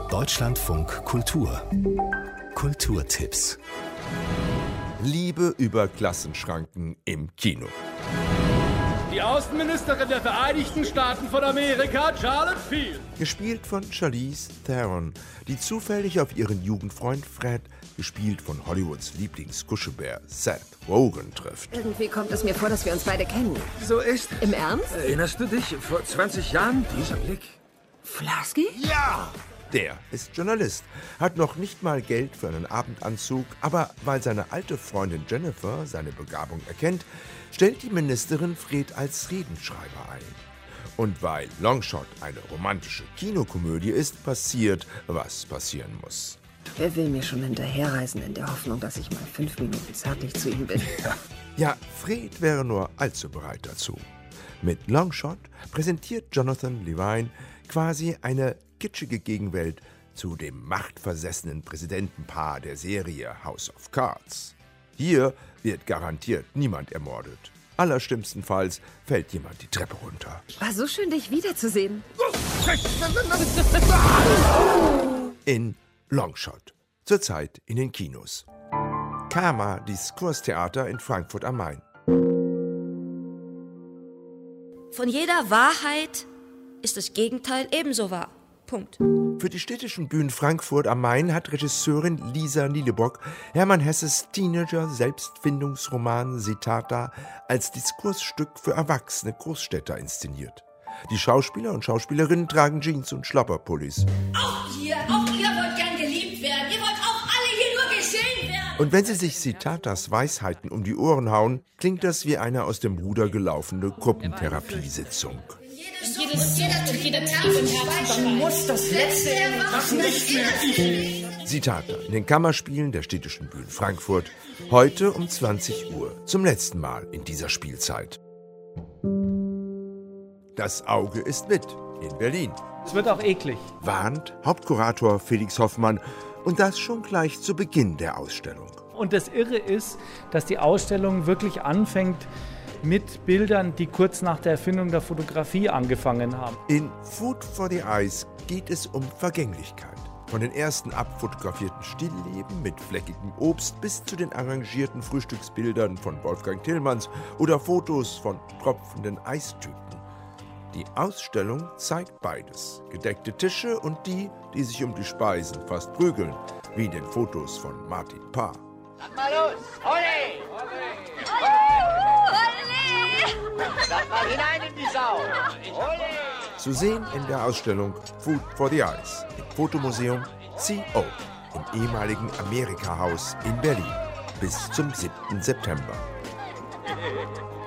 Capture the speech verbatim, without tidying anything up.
Deutschlandfunk Kultur. Kulturtipps. Liebe über Klassenschranken im Kino. Die Außenministerin der Vereinigten Staaten von Amerika, Charlotte Field. Gespielt von Charlize Theron, die zufällig auf ihren Jugendfreund Fred, gespielt von Hollywoods Lieblingskuschelbär Seth Rogen, trifft. Irgendwie kommt es mir vor, dass wir uns beide kennen. So ist. Im Ernst? Erinnerst du dich? Vor zwanzig Jahren? Dieser Blick. Flasky? Ja! Der ist Journalist, hat noch nicht mal Geld für einen Abendanzug, aber weil seine alte Freundin Jennifer seine Begabung erkennt, stellt die Ministerin Fred als Redenschreiber ein. Und weil Longshot eine romantische Kinokomödie ist, passiert, was passieren muss. Wer will mir schon hinterherreisen in der Hoffnung, dass ich mal fünf Minuten zärtlich zu ihm bin? Ja, ja, Fred wäre nur allzu bereit dazu. Mit Longshot präsentiert Jonathan Levine quasi eine kitschige Gegenwelt zu dem machtversessenen Präsidentenpaar der Serie House of Cards. Hier wird garantiert niemand ermordet. Allerschlimmstenfalls fällt jemand die Treppe runter. War so schön, dich wiederzusehen. In Longshot. Zurzeit in den Kinos. Karma Diskurstheater in Frankfurt am Main. Von jeder Wahrheit ist das Gegenteil ebenso wahr. Punkt. Für die städtischen Bühnen Frankfurt am Main hat Regisseurin Lisa Nielebock Hermann Hesses Teenager-Selbstfindungsroman Siddhartha als Diskursstück für erwachsene Großstädter inszeniert. Die Schauspieler und Schauspielerinnen tragen Jeans und Schlapperpullis. Auch ihr, auch ihr wollt gern geliebt werden. Ihr wollt auch alle hier nur geschehen werden. Und wenn sie sich Siddharthas Weisheiten um die Ohren hauen, klingt das wie eine aus dem Ruder gelaufene Gruppentherapiesitzung. Jedes, jeder, jeder Tag im Herzen, dann muss das Letzte das nicht mehr ich. Siddhartha in den Kammerspielen der städtischen Bühnen Frankfurt. Heute um zwanzig Uhr. Zum letzten Mal in dieser Spielzeit. Das Auge ist mit in Berlin. Es wird auch eklig. Warnt Hauptkurator Felix Hoffmann. Und das schon gleich zu Beginn der Ausstellung. Und das Irre ist, dass die Ausstellung wirklich anfängt mit Bildern, die kurz nach der Erfindung der Fotografie angefangen haben. In Food for the Eyes geht es um Vergänglichkeit. Von den ersten abfotografierten Stillleben mit fleckigem Obst bis zu den arrangierten Frühstücksbildern von Wolfgang Tillmanns oder Fotos von tropfenden Eistüten. Die Ausstellung zeigt beides. Gedeckte Tische und die, die sich um die Speisen fast prügeln, wie in den Fotos von Martin Parr. Sag mal los! Olé! Olé! Sag mal hinein in die Sau! Olé! Zu sehen in der Ausstellung Food for the Eyes im Fotomuseum C O im ehemaligen Amerika-Haus in Berlin bis zum siebten September.